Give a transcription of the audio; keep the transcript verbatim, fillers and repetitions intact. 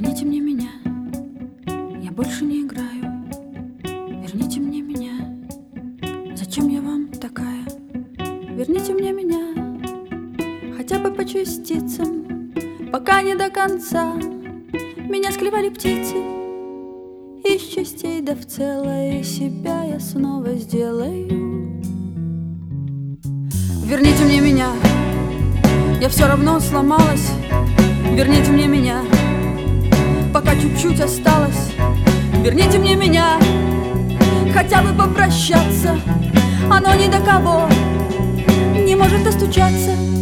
Верните мне меня, я больше не играю. Верните мне меня, зачем я вам такая? Верните мне меня, хотя бы по частицам, пока не до конца. Меня склевали птицы из частей, да в целое себя я снова сделаю. Верните мне меня, я все равно сломалась. Верните мне меня, пока чуть-чуть осталось. Верните мне меня, хотя бы попрощаться. Оно ни до кого не может достучаться.